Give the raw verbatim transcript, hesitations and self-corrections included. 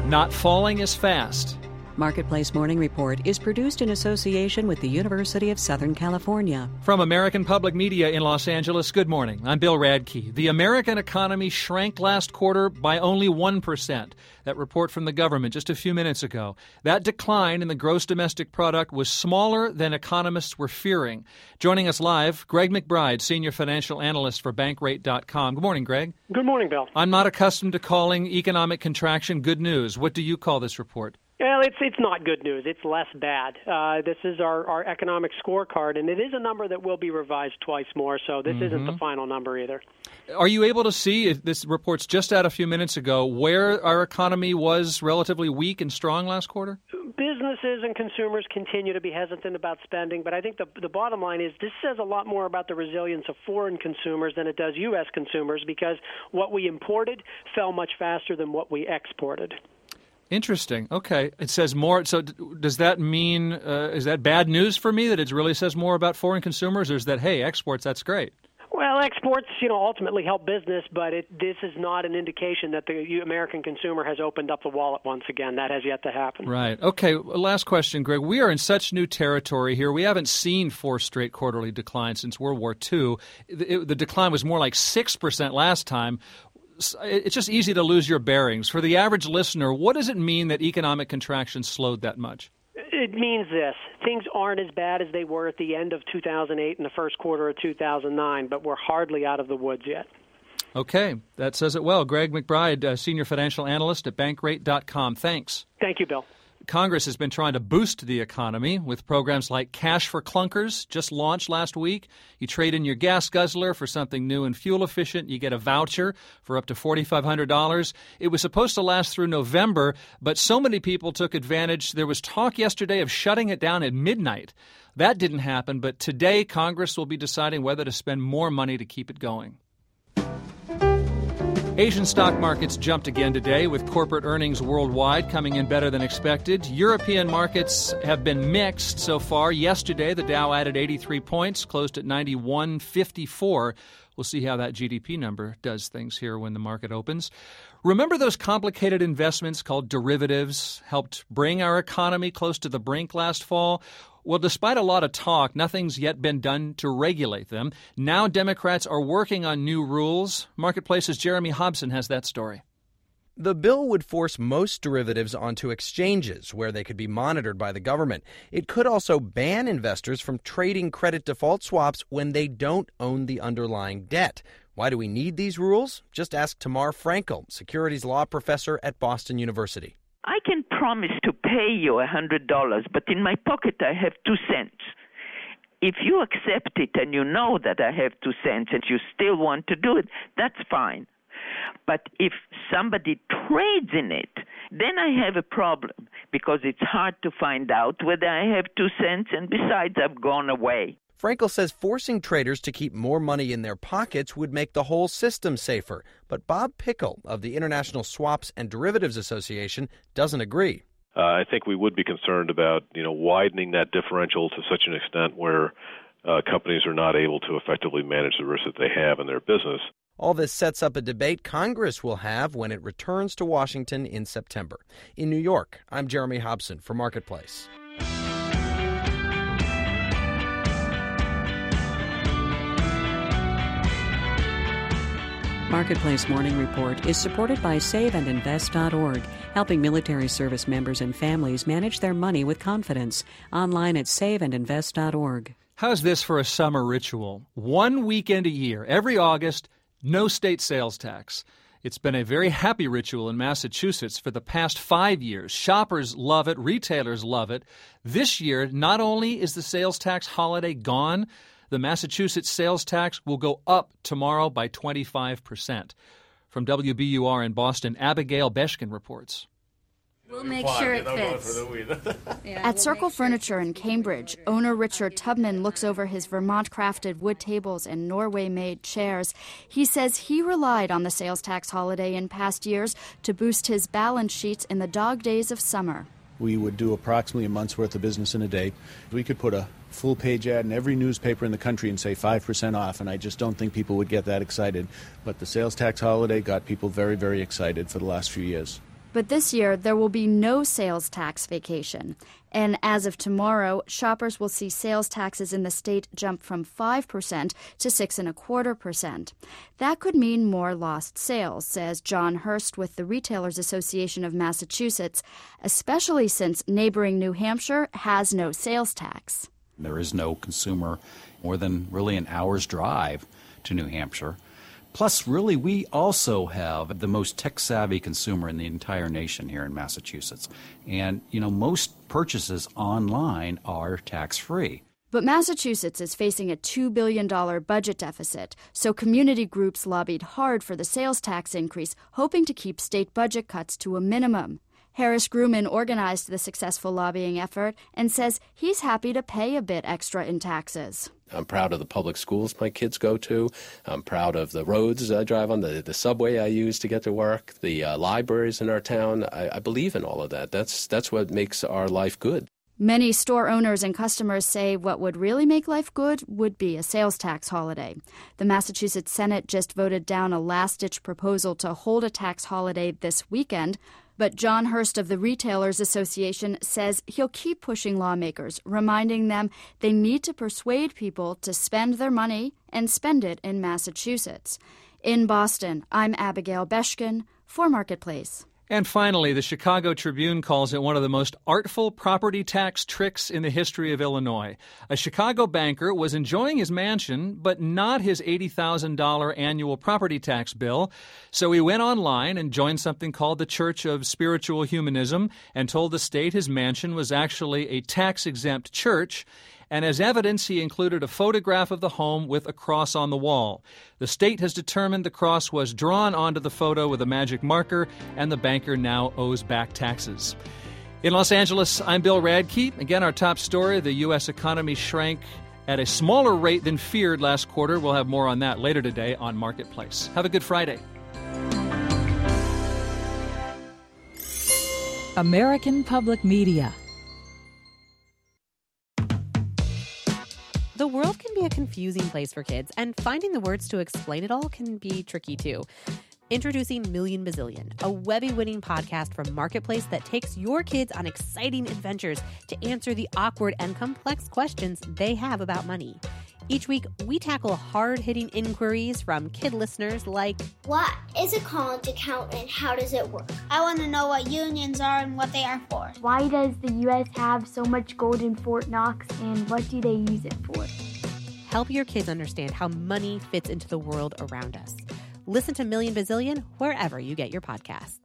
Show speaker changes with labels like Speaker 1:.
Speaker 1: not falling as fast.
Speaker 2: Marketplace Morning Report is produced in association with the University of Southern California.
Speaker 1: From American Public Media in Los Angeles, good morning. I'm Bill Radke. The American economy shrank last quarter by only one percent. That report from the government just a few minutes ago. That decline in the gross domestic product was smaller than economists were fearing. Joining us live, Greg McBride, senior financial analyst for Bankrate dot com. Good morning, Greg.
Speaker 3: Good morning, Bill.
Speaker 1: I'm not accustomed to calling economic contraction good news. What do you call this report?
Speaker 3: Well, it's it's not good news. It's less bad. Uh, this is our, our economic scorecard, and it is a number that will be revised twice more, so this mm-hmm. isn't the final number either.
Speaker 1: Are you able to see, if this report's just out a few minutes ago, where our economy was relatively weak and strong last quarter?
Speaker 3: Businesses and consumers continue to be hesitant about spending, but I think the the bottom line is this says a lot more about the resilience of foreign consumers than it does U S consumers, because what we imported fell much faster than what we exported.
Speaker 1: Interesting. Okay. It says more. So does that mean, uh, is that bad news for me that it really says more about foreign consumers, or is that, hey, exports, that's great?
Speaker 3: Well, exports, you know, ultimately help business, but it, this is not an indication that the American consumer has opened up the wallet once again. That has yet to happen.
Speaker 1: Right. Okay. Last question, Greg. We are in such new territory here. We haven't seen four straight quarterly declines since World War Two. It, the decline was more like six percent last time. It's just easy to lose your bearings. For the average listener, what does it mean that economic contraction slowed that much?
Speaker 3: It means this. Things aren't as bad as they were at the end of two thousand eight and the first quarter of two thousand nine, but we're hardly out of the woods yet.
Speaker 1: Okay. That says it well. Greg McBride, uh, senior financial analyst at Bankrate dot com. Thanks.
Speaker 3: Thank you, Bill.
Speaker 1: Congress has been trying to boost the economy with programs like Cash for Clunkers, just launched last week. You trade in your gas guzzler for something new and fuel efficient. You get a voucher for up to four thousand five hundred dollars. It was supposed to last through November, but so many people took advantage. There was talk yesterday of shutting it down at midnight. That didn't happen, but today Congress will be deciding whether to spend more money to keep it going. Asian stock markets jumped again today, with corporate earnings worldwide coming in better than expected. European markets have been mixed so far. Yesterday, the Dow added eighty-three points, closed at ninety-one fifty-four. We'll see how that G D P number does things here when the market opens. Remember those complicated investments called derivatives helped bring our economy close to the brink last fall? Well, despite a lot of talk, nothing's yet been done to regulate them. Now Democrats are working on new rules. Marketplace's Jeremy Hobson has that story.
Speaker 4: The bill would force most derivatives onto exchanges where they could be monitored by the government. It could also ban investors from trading credit default swaps when they don't own the underlying debt. Why do we need these rules? Just ask Tamar Frankel, securities law professor at Boston University.
Speaker 5: I can promise to pay you one hundred dollars, but in my pocket I have two cents. If you accept it and you know that I have two cents and you still want to do it, that's fine. But if somebody trades in it, then I have a problem, because it's hard to find out whether I have two cents, and besides, I've gone away.
Speaker 4: Frankel says forcing traders to keep more money in their pockets would make the whole system safer. But Bob Pickle of the International Swaps and Derivatives Association doesn't agree.
Speaker 6: Uh, I think we would be concerned about, you know, widening that differential to such an extent where uh, companies are not able to effectively manage the risk that they have in their business.
Speaker 4: All this sets up a debate Congress will have when it returns to Washington in September. In New York, I'm Jeremy Hobson for Marketplace.
Speaker 2: Marketplace Morning Report is supported by save and invest dot org, helping military service members and families manage their money with confidence. Online at save and invest dot org.
Speaker 1: How's this for a summer ritual? One weekend a year, every August, no state sales tax. It's been a very happy ritual in Massachusetts for the past five years. Shoppers love it. Retailers love it. This year, not only is the sales tax holiday gone, the Massachusetts sales tax will go up tomorrow by twenty-five percent. From W B U R in Boston, Abigail Beshkin reports.
Speaker 7: We'll make sure it fits.
Speaker 8: Yeah, At we'll Circle Furniture in Cambridge, owner Richard Tubman looks over his Vermont-crafted wood tables and Norway-made chairs. He says he relied on the sales tax holiday in past years to boost his balance sheets in the dog days of summer.
Speaker 9: We would do approximately a month's worth of business in a day. We could put a full-page ad in every newspaper in the country and say five percent off, and I just don't think people would get that excited. But the sales tax holiday got people very, very excited for the last few years.
Speaker 8: But this year, there will be no sales tax vacation. And as of tomorrow, shoppers will see sales taxes in the state jump from five percent to six and a quarter percent. That could mean more lost sales, says John Hurst with the Retailers Association of Massachusetts, especially since neighboring New Hampshire has no sales tax.
Speaker 10: There is no consumer more than really an hour's drive to New Hampshire. Plus, really, we also have the most tech-savvy consumer in the entire nation here in Massachusetts. And, you know, most purchases online are tax-free.
Speaker 8: But Massachusetts is facing a two billion dollars budget deficit, so community groups lobbied hard for the sales tax increase, hoping to keep state budget cuts to a minimum. Harris Grumman organized the successful lobbying effort and says he's happy to pay a bit extra in taxes.
Speaker 11: I'm proud of the public schools my kids go to. I'm proud of the roads I drive on, the, the subway I use to get to work, the uh, libraries in our town. I, I believe in all of that. That's, that's what makes our life good.
Speaker 8: Many store owners and customers say what would really make life good would be a sales tax holiday. The Massachusetts Senate just voted down a last-ditch proposal to hold a tax holiday this weekend. But John Hurst of the Retailers Association says he'll keep pushing lawmakers, reminding them they need to persuade people to spend their money and spend it in Massachusetts. In Boston, I'm Abigail Beshkin for Marketplace.
Speaker 1: And finally, the Chicago Tribune calls it one of the most artful property tax tricks in the history of Illinois. A Chicago banker was enjoying his mansion, but not his eighty thousand dollars annual property tax bill. So he went online and joined something called the Church of Spiritual Humanism and told the state his mansion was actually a tax-exempt church. And as evidence, he included a photograph of the home with a cross on the wall. The state has determined the cross was drawn onto the photo with a magic marker, and the banker now owes back taxes. In Los Angeles, I'm Bill Radke. Again, our top story, the U S economy shrank at a smaller rate than feared last quarter. We'll have more on that later today on Marketplace. Have a good Friday.
Speaker 12: American Public Media.
Speaker 13: The world can be a confusing place for kids, and finding the words to explain it all can be tricky too. Introducing Million Bazillion, a Webby-winning podcast from Marketplace that takes your kids on exciting adventures to answer the awkward and complex questions they have about money. Each week, we tackle hard-hitting inquiries from kid listeners like,
Speaker 14: what is a college account and how does it work? I want to know what unions are and what they are for.
Speaker 15: Why does the U S have so much gold in Fort Knox and what do they use it for?
Speaker 13: Help your kids understand how money fits into the world around us. Listen to Million Bazillion wherever you get your podcasts.